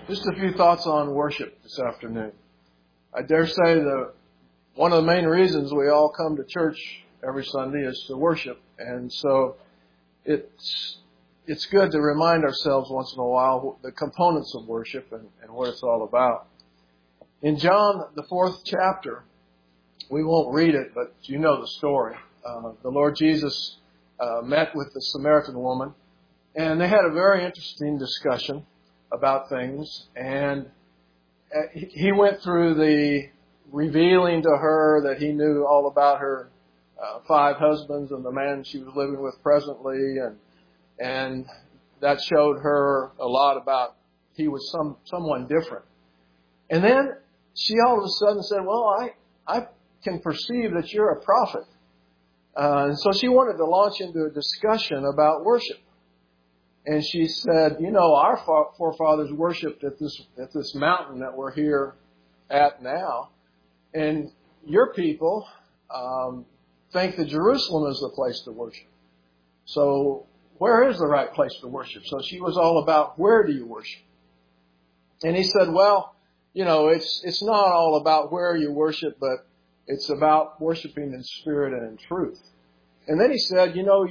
Just a few thoughts on worship this afternoon. I dare say that one of the main reasons we all come to church every Sunday is to worship. And so it's good to remind ourselves once in a while the components of worship and what it's all about. In John, the 4th chapter, we won't read it, but you know the story. The Lord Jesus met with the Samaritan woman, and they had a very interesting discussion about things, and he went through the revealing to her that he knew all about her 5 husbands and the man she was living with presently, and that showed her a lot about he was someone different. And then she all of a sudden said, well, I can perceive that you're a prophet. And so she wanted to launch into a discussion about worship. And she said, you know, our forefathers worshipped at this mountain that we're here at now. And your people think that Jerusalem is the place to worship. So where is the right place to worship? So she was all about, where do you worship? And he said, well, you know, it's not all about where you worship, but it's about worshiping in spirit and in truth. And then he said, you know,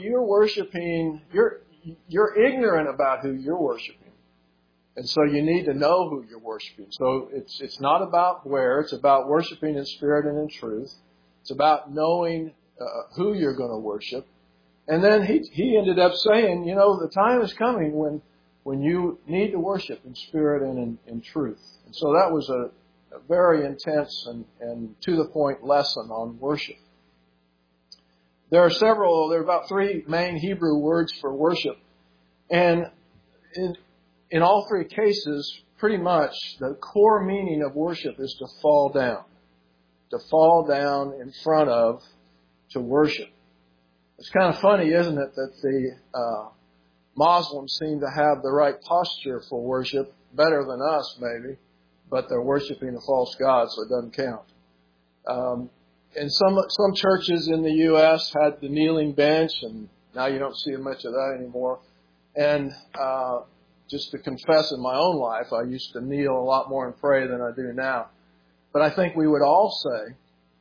you're ignorant about who you're worshiping. And so you need to know who you're worshiping. So it's not about where, it's about worshiping in spirit and in truth. It's about knowing who you're going to worship. And then he ended up saying, you know, the time is coming when you need to worship in spirit and in truth. And so that was a very intense and to the point lesson on worship. There are about 3 main Hebrew words for worship. And in all 3 cases, pretty much the core meaning of worship is to fall down. To fall down in front of, to worship. It's kind of funny, isn't it, that the Muslims seem to have the right posture for worship, better than us maybe, but they're worshiping a false god, so it doesn't count. And some churches in the U.S. had the kneeling bench, and now you don't see much of that anymore. And just to confess in my own life, I used to kneel a lot more and pray than I do now. But I think we would all say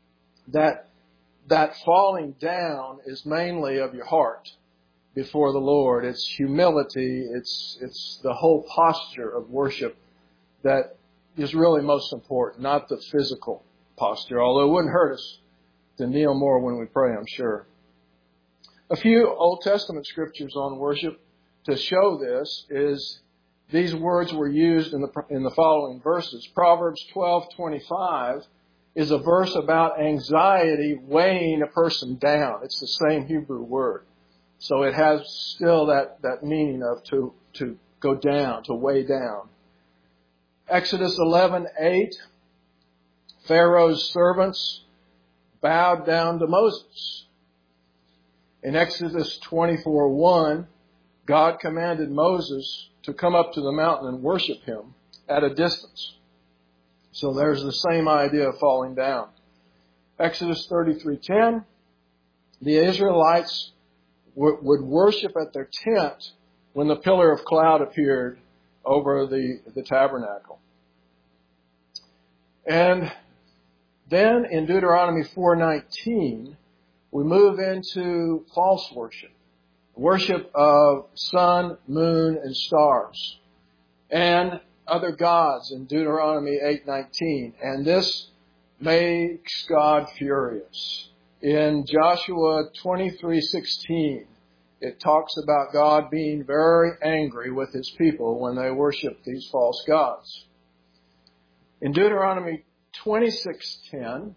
that falling down is mainly of your heart before the Lord. It's humility. It's the whole posture of worship that is really most important, not the physical posture, although it wouldn't hurt us to kneel more when we pray, I'm sure. A few Old Testament scriptures on worship to show this is these words were used in the following verses. Proverbs 12:25 is a verse about anxiety weighing a person down. It's the same Hebrew word. So it has still that meaning of to go down, to weigh down. Exodus 11:8, Pharaoh's servants bowed down to Moses. In Exodus 24:1, God commanded Moses to come up to the mountain and worship him at a distance. So there's the same idea of falling down. Exodus 33:10, the Israelites would worship at their tent when the pillar of cloud appeared over the tabernacle. And then in Deuteronomy 4:19, we move into false worship. Worship of sun, moon, and stars. And other gods in Deuteronomy 8:19. And this makes God furious. In Joshua 23:16, it talks about God being very angry with his people when they worship these false gods. In Deuteronomy 26:10,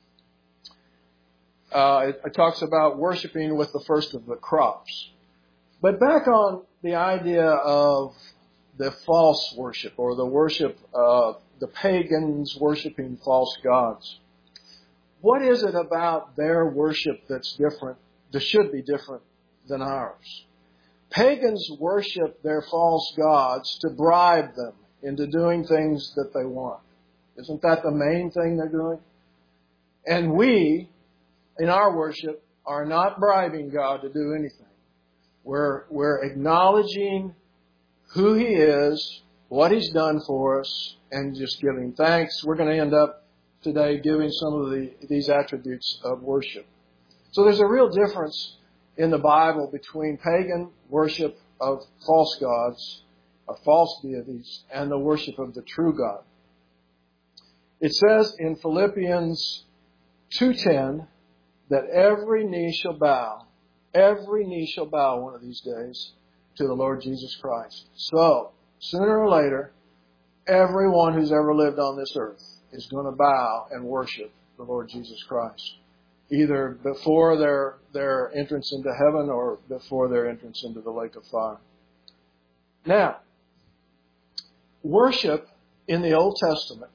it talks about worshiping with the first of the crops. But back on the idea of the false worship, or the worship of the pagans worshiping false gods. What is it about their worship that's different, that should be different than ours? Pagans worship their false gods to bribe them into doing things that they want. Isn't that the main thing they're doing? And we, in our worship, are not bribing God to do anything. We're acknowledging who He is what He's done for us, and just giving thanks. We're going to end up today giving some of these attributes of worship. So there's a real difference in the Bible between pagan worship of false gods, or false deities, and the worship of the true God. It says in Philippians 2:10 that every knee shall bow one of these days to the Lord Jesus Christ. So, sooner or later, everyone who's ever lived on this earth is going to bow and worship the Lord Jesus Christ, either before their entrance into heaven or before their entrance into the lake of fire. Now, worship in the Old Testament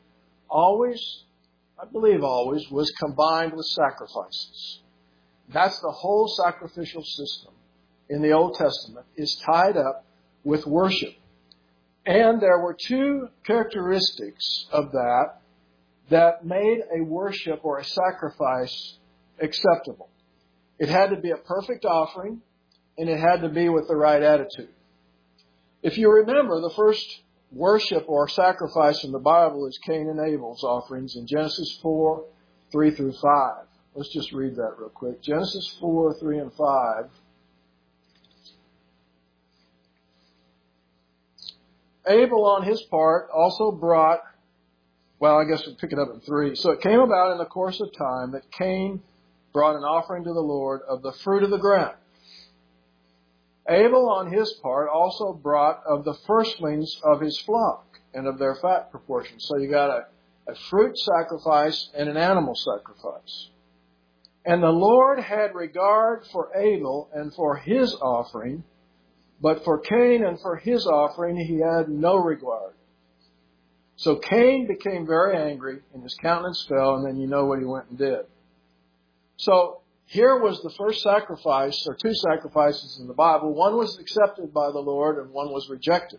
I believe always, was combined with sacrifices. That's the whole sacrificial system in the Old Testament is tied up with worship. And there were two characteristics of that made a worship or a sacrifice acceptable. It had to be a perfect offering, and it had to be with the right attitude. If you remember, the first worship or sacrifice in the Bible is Cain and Abel's offerings in Genesis 4, 3 through 5. Let's just read that real quick. Genesis 4, 3 and 5. Abel, on his part, also brought, I guess we'll pick it up in 3. So it came about in the course of time that Cain brought an offering to the Lord of the fruit of the ground. Abel, on his part, also brought of the firstlings of his flock and of their fat proportion. So you got a fruit sacrifice and an animal sacrifice. And the Lord had regard for Abel and for his offering, but for Cain and for his offering he had no regard. So Cain became very angry, and his countenance fell, and then you know what he went and did. So here was the first sacrifice, or two sacrifices in the Bible. One was accepted by the Lord, and one was rejected.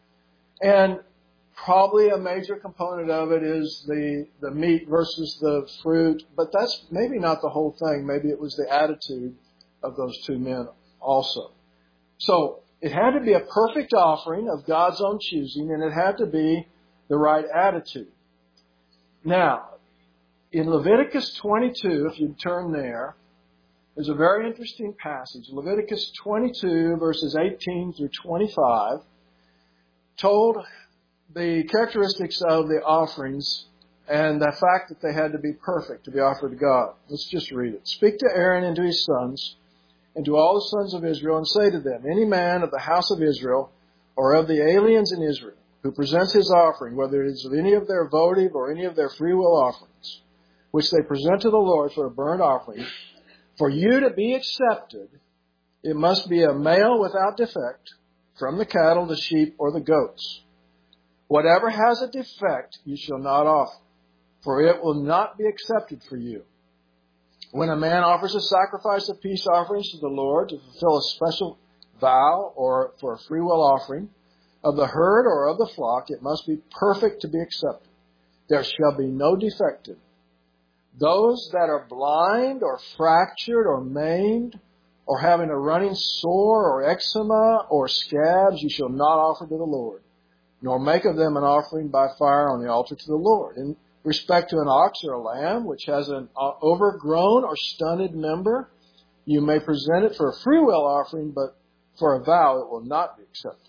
And probably a major component of it is the meat versus the fruit, but that's maybe not the whole thing. Maybe it was the attitude of those two men also. So it had to be a perfect offering of God's own choosing, and it had to be the right attitude. Now, in Leviticus 22, if you'd turn there's a very interesting passage. Leviticus 22, verses 18 through 25, told the characteristics of the offerings and the fact that they had to be perfect to be offered to God. Let's just read it. Speak to Aaron and to his sons and to all the sons of Israel, and say to them, any man of the house of Israel or of the aliens in Israel who presents his offering, whether it is of any of their votive or any of their free will offerings, which they present to the Lord for a burnt offering, for you to be accepted, it must be a male without defect from the cattle, the sheep, or the goats. Whatever has a defect you shall not offer, for it will not be accepted for you. When a man offers a sacrifice of peace offerings to the Lord to fulfill a special vow or for a free will offering of the herd or of the flock, it must be perfect to be accepted. There shall be no defect in it. Those that are blind or fractured or maimed or having a running sore or eczema or scabs, you shall not offer to the Lord, nor make of them an offering by fire on the altar to the Lord. In respect to an ox or a lamb, which has an overgrown or stunted member, you may present it for a free will offering, but for a vow it will not be accepted.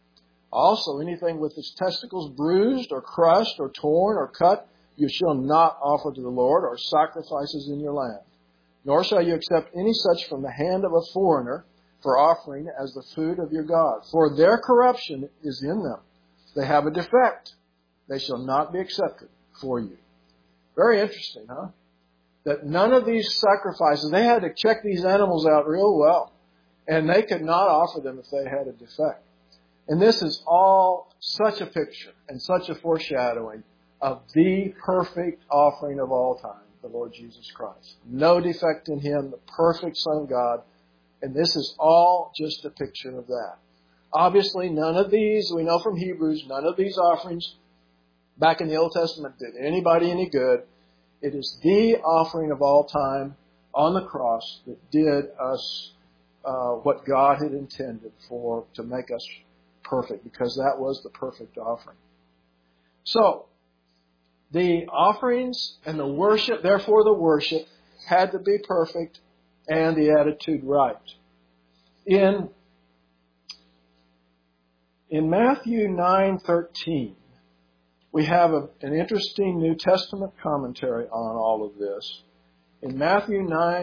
Also, anything with its testicles bruised or crushed or torn or cut, you shall not offer to the Lord, or sacrifices in your land. Nor shall you accept any such from the hand of a foreigner for offering as the food of your God. For their corruption is in them. They have a defect. They shall not be accepted for you. Very interesting, huh? That none of these sacrifices, they had to check these animals out real well. And they could not offer them if they had a defect. And this is all such a picture and such a foreshadowing of the perfect offering of all time, the Lord Jesus Christ. No defect in Him, the perfect Son of God. And this is all just a picture of that. Obviously, none of these, we know from Hebrews, none of these offerings back in the Old Testament did anybody any good. It is the offering of all time on the cross that did us what God had intended to make us perfect, because that was the perfect offering. So, the offerings and the worship, therefore the worship, had to be perfect and the attitude right. In Matthew 9:13, we have an interesting New Testament commentary on all of this. In Matthew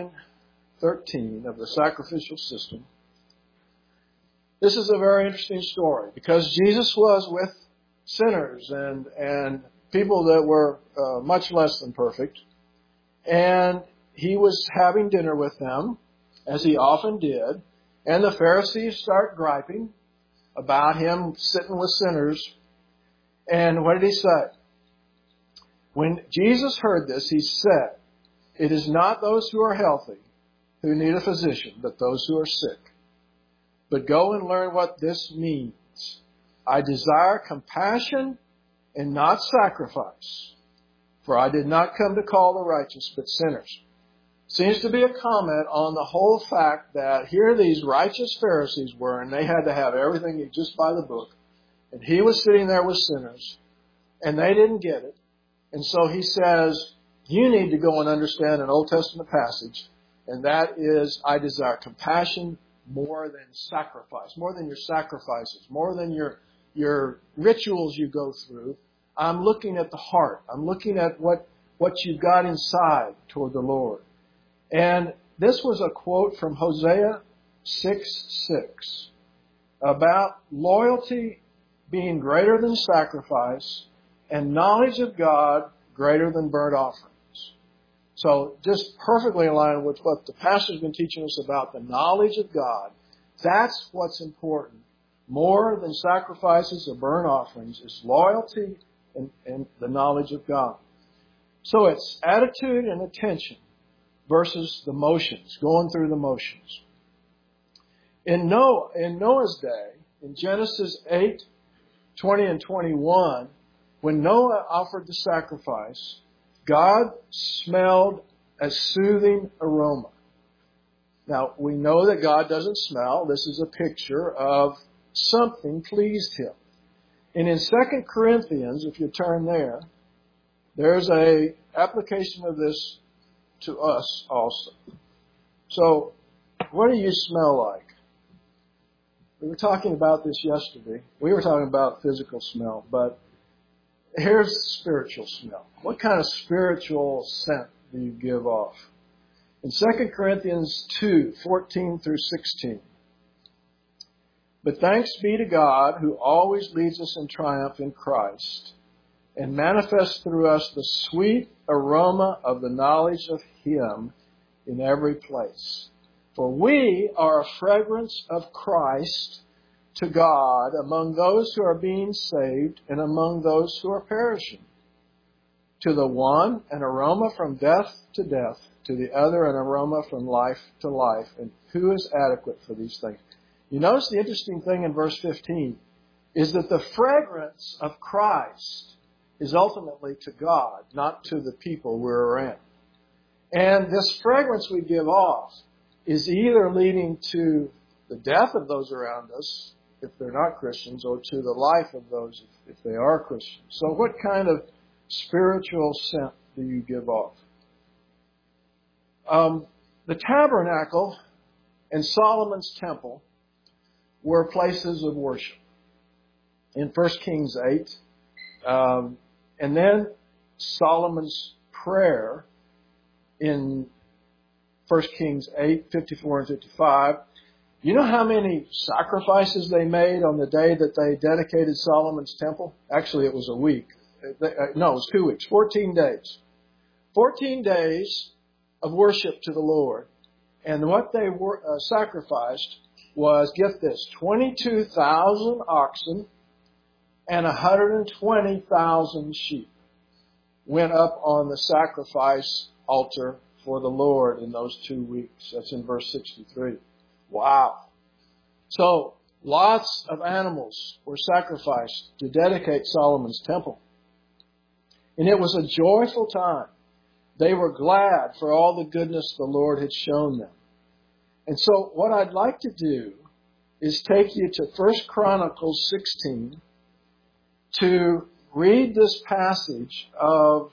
9:13 of the sacrificial system, this is a very interesting story because Jesus was with sinners and people that were much less than perfect. And he was having dinner with them, as he often did. And the Pharisees start griping about him sitting with sinners. And what did he say? When Jesus heard this, he said, "It is not those who are healthy who need a physician, but those who are sick. But go and learn what this means. I desire compassion and not sacrifice. For I did not come to call the righteous, but sinners." Seems to be a comment on the whole fact that here these righteous Pharisees were, and they had to have everything just by the book. And he was sitting there with sinners, and they didn't get it. And so he says, you need to go and understand an Old Testament passage, and that is, I desire compassion more than sacrifice, more than your sacrifices, more than your rituals you go through. I'm looking at the heart. I'm looking at what you've got inside toward the Lord. And this was a quote from Hosea 6:6 about loyalty being greater than sacrifice and knowledge of God greater than burnt offerings. So just perfectly in line with what the pastor's been teaching us about the knowledge of God. That's what's important. More than sacrifices or burnt offerings is loyalty and the knowledge of God. So it's attitude and attention versus the motions, going through the motions. In Noah's day, in Genesis 8:20 and 21, when Noah offered the sacrifice, God smelled a soothing aroma. Now, we know that God doesn't smell. This is a picture of something pleased him. And in 2 Corinthians, if you turn there, there's a application of this to us also. So, what do you smell like? We were talking about this yesterday. We were talking about physical smell, but here's spiritual smell. What kind of spiritual scent do you give off? In 2 Corinthians 2:14 through 16. But thanks be to God who always leads us in triumph in Christ and manifests through us the sweet aroma of the knowledge of Him in every place. For we are a fragrance of Christ to God among those who are being saved and among those who are perishing. To the one, an aroma from death to death. To the other, an aroma from life to life. And who is adequate for these things? You notice the interesting thing in verse 15 is that the fragrance of Christ is ultimately to God, not to the people we're around. And this fragrance we give off is either leading to the death of those around us, if they're not Christians, or to the life of those if they are Christians. So what kind of spiritual scent do you give off? The tabernacle and Solomon's temple were places of worship. In 1 Kings 8, and then Solomon's prayer in 1 Kings 8:54 and 55. You know how many sacrifices they made on the day that they dedicated Solomon's temple? Actually, it was a week. No, it was 2 weeks. 14 days. 14 days of worship to the Lord. And what they sacrificed was, get this, 22,000 oxen and 120,000 sheep went up on the sacrifice altar for the Lord in those 2 weeks. That's in verse 63. Wow. So, lots of animals were sacrificed to dedicate Solomon's temple. And it was a joyful time. They were glad for all the goodness the Lord had shown them. And so what I'd like to do is take you to 1 Chronicles 16 to read this passage of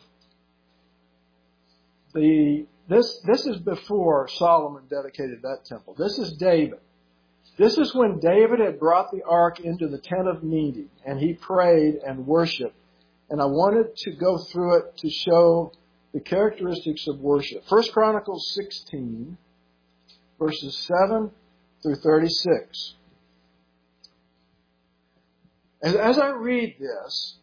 this is before Solomon dedicated that temple. This is David. This is when David had brought the ark into the tent of meeting, and he prayed and worshiped. And I wanted to go through it to show the characteristics of worship. 1 Chronicles 16, verses 7 through 36. As I read this,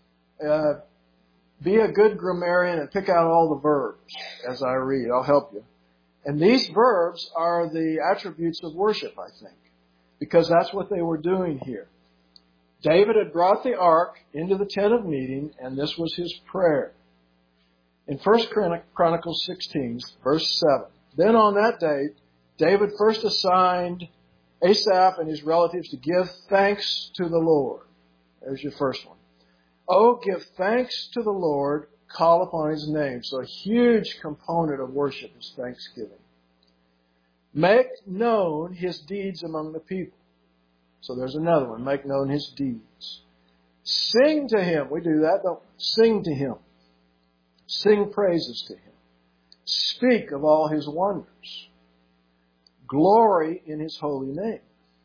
be a good grammarian and pick out all the verbs as I read. I'll help you. And these verbs are the attributes of worship, I think, because that's what they were doing here. David had brought the ark into the tent of meeting, and this was his prayer. In 1 Chronicles 16, verse 7, then on that day, David first assigned Asaph and his relatives to give thanks to the Lord. There's your first one. Oh, give thanks to the Lord, call upon his name. So a huge component of worship is thanksgiving. Make known his deeds among the people. So there's another one. Make known his deeds. Sing to him. We do that, don't we? Sing to him. Sing praises to him. Speak of all his wonders. Glory in his holy name.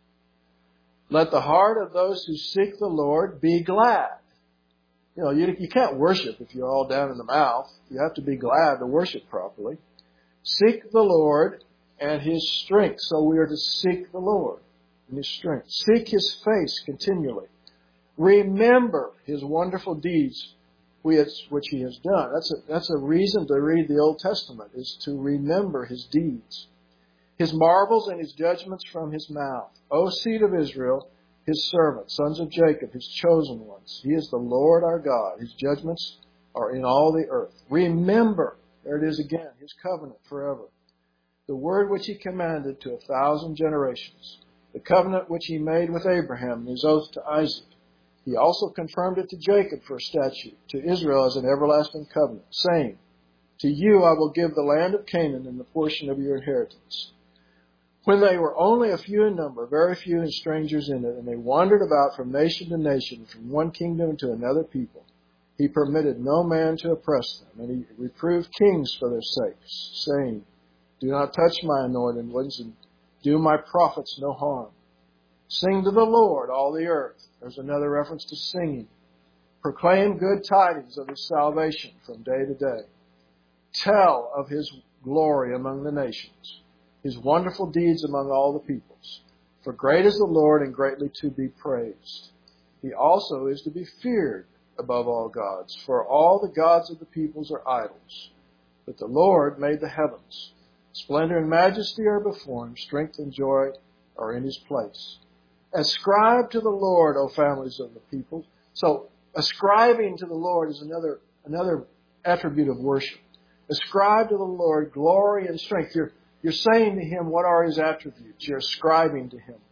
Let the heart of those who seek the Lord be glad. You know, you can't worship if you're all down in the mouth. You have to be glad to worship properly. Seek the Lord and his strength. So we are to seek the Lord and his strength. Seek his face continually. Remember his wonderful deeds which he has done. That's a reason to read the Old Testament, is to remember his deeds. His marvels and his judgments from his mouth. O seed of Israel, his servants, sons of Jacob, his chosen ones. He is the Lord our God. His judgments are in all the earth. Remember, there it is again, his covenant forever. The word which he commanded to 1,000 generations. The covenant which he made with Abraham and his oath to Isaac. He also confirmed it to Jacob for a statute, to Israel as an everlasting covenant, saying, to you I will give the land of Canaan in the portion of your inheritance. When they were only a few in number, very few and strangers in it, and they wandered about from nation to nation, from one kingdom to another people, he permitted no man to oppress them, and he reproved kings for their sakes, saying, do not touch my anointed ones, and do my prophets no harm. Sing to the Lord, all the earth. There's another reference to singing. Proclaim good tidings of his salvation from day to day. Tell of his glory among the nations, his wonderful deeds among all the peoples. For great is the Lord and greatly to be praised. He also is to be feared above all gods, for all the gods of the peoples are idols. But the Lord made the heavens. Splendor and majesty are before him. Strength and joy are in his place. Ascribe to the Lord, O families of the people. So ascribing to the Lord is another attribute of worship. Ascribe to the Lord glory and strength. You're saying to him, what are his attributes? You're ascribing to him.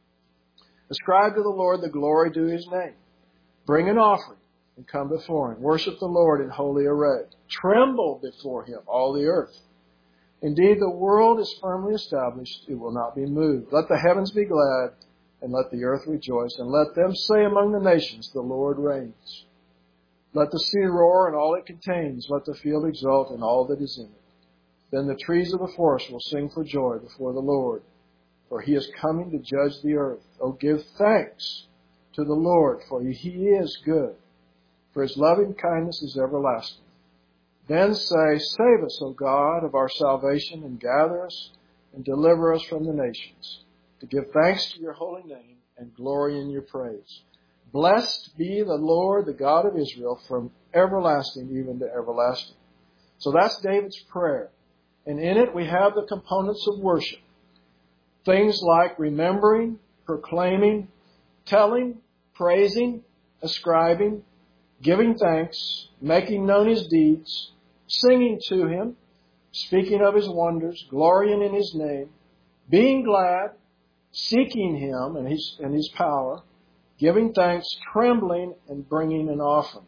Ascribe to the Lord the glory due his name. Bring an offering and come before him. Worship the Lord in holy array. Tremble before him, all the earth. Indeed, the world is firmly established. It will not be moved. Let the heavens be glad, and let the earth rejoice, and let them say among the nations, the Lord reigns. Let the sea roar and all it contains. Let the field exult and all that is in it. Then the trees of the forest will sing for joy before the Lord, for he is coming to judge the earth. Oh, give thanks to the Lord, for he is good, for his loving kindness is everlasting. Then say, save us, O God, of our salvation, and gather us and deliver us from the nations, to give thanks to your holy name and glory in your praise. Blessed be the Lord, the God of Israel, from everlasting even to everlasting. So that's David's prayer. And in it we have the components of worship. Things like remembering, proclaiming, telling, praising, ascribing, giving thanks, making known his deeds, singing to him, speaking of his wonders, glorying in his name, being glad, seeking him and his power, giving thanks, trembling, and bringing an offering.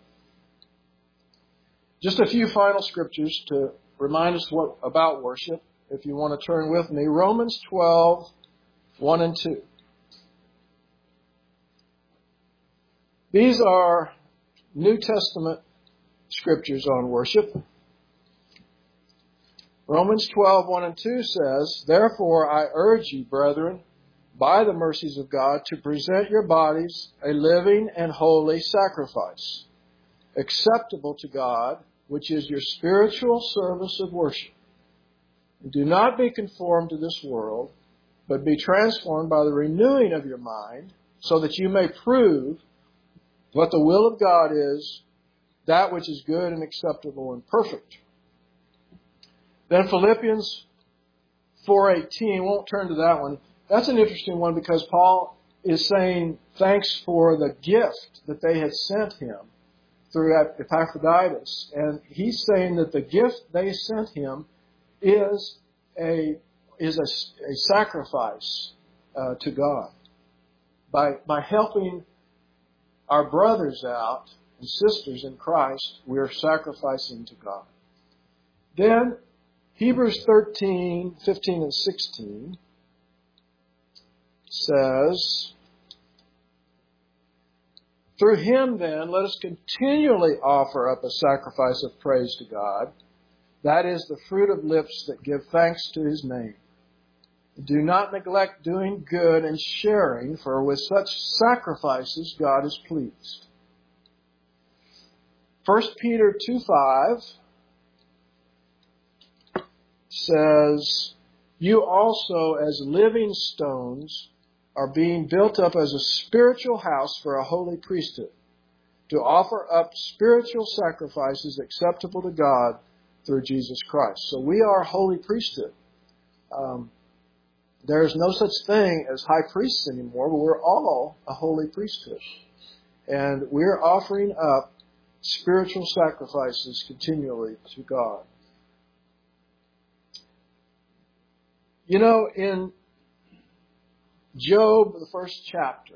Just a few final scriptures to remind us about worship, if you want to turn with me. Romans 12, 1 and 2. These are New Testament scriptures on worship. Romans 12:1 and 2 says, "Therefore I urge you, brethren, by the mercies of God, to present your bodies a living and holy sacrifice, acceptable to God, which is your spiritual service of worship. And do not be conformed to this world, but be transformed by the renewing of your mind, so that you may prove what the will of God is, that which is good and acceptable and perfect." Then Philippians 4:18, won't turn to that one. That's an interesting one because Paul is saying thanks for the gift that they had sent him through Epaphroditus. And he's saying that the gift they sent him is a sacrifice to God. By helping our brothers out and sisters in Christ, we're sacrificing to God. Then Hebrews 13:15 and 16 says, "Through him then let us continually offer up a sacrifice of praise to God. That is the fruit of lips that give thanks to his name. Do not neglect doing good and sharing, for with such sacrifices God is pleased." 1 Peter 2:5 says, "You also as living stones are being built up as a spiritual house for a holy priesthood, to offer up spiritual sacrifices acceptable to God through Jesus Christ." So we are a holy priesthood. There is no such thing as high priests anymore, but we're all a holy priesthood. And we're offering up spiritual sacrifices continually to God. You know, in Job, the first chapter,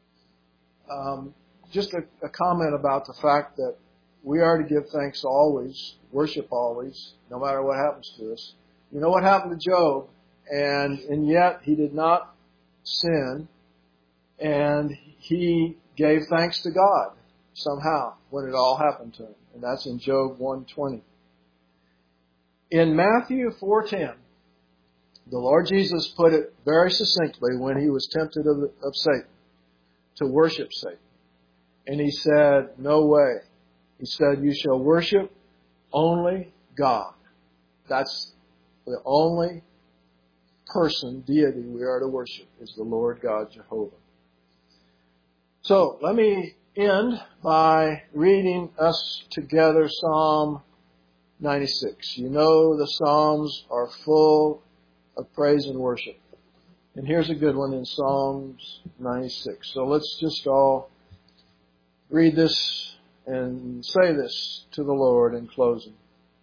just a comment about the fact that we are to give thanks always, worship always, no matter what happens to us. You know what happened to Job? And yet he did not sin, and he gave thanks to God somehow when it all happened to him. And that's in Job 1:20. In Matthew 4:10, the Lord Jesus put it very succinctly when he was tempted of Satan to worship Satan. And he said, "No way." He said, "You shall worship only God." That's the only person, deity we are to worship, is the Lord God Jehovah. So let me end by reading us together Psalm 96. You know the Psalms are full of praise and worship. And here's a good one in Psalms 96. So let's just all read this and say this to the Lord in closing.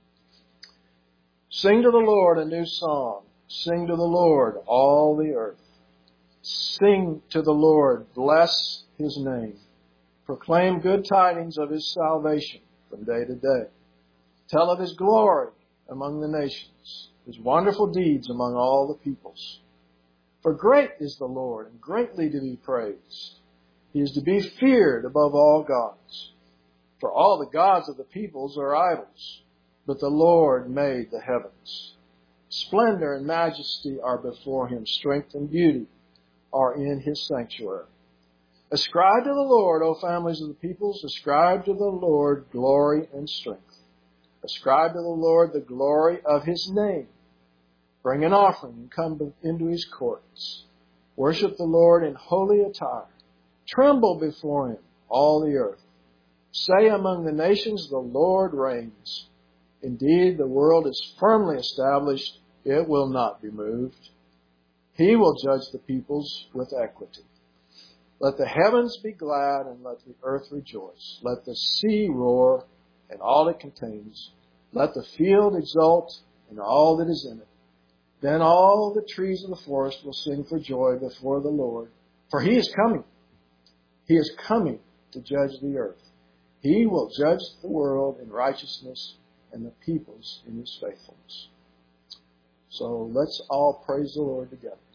Sing to the Lord a new song. Sing to the Lord, all the earth. Sing to the Lord, bless his name. Proclaim good tidings of his salvation from day to day. Tell of his glory among the nations, his wonderful deeds among all the peoples. For great is the Lord, and greatly to be praised. He is to be feared above all gods. For all the gods of the peoples are idols, but the Lord made the heavens. Splendor and majesty are before him. Strength and beauty are in his sanctuary. Ascribe to the Lord, O families of the peoples. Ascribe to the Lord glory and strength. Ascribe to the Lord the glory of his name. Bring an offering and come into his courts. Worship the Lord in holy attire. Tremble before him, all the earth. Say among the nations, the Lord reigns. Indeed, the world is firmly established. It will not be moved. He will judge the peoples with equity. Let the heavens be glad and let the earth rejoice. Let the sea roar and all it contains. Let the field exult and all that is in it. Then all the trees of the forest will sing for joy before the Lord. For he is coming. He is coming to judge the earth. He will judge the world in righteousness and the peoples in his faithfulness. So let's all praise the Lord together.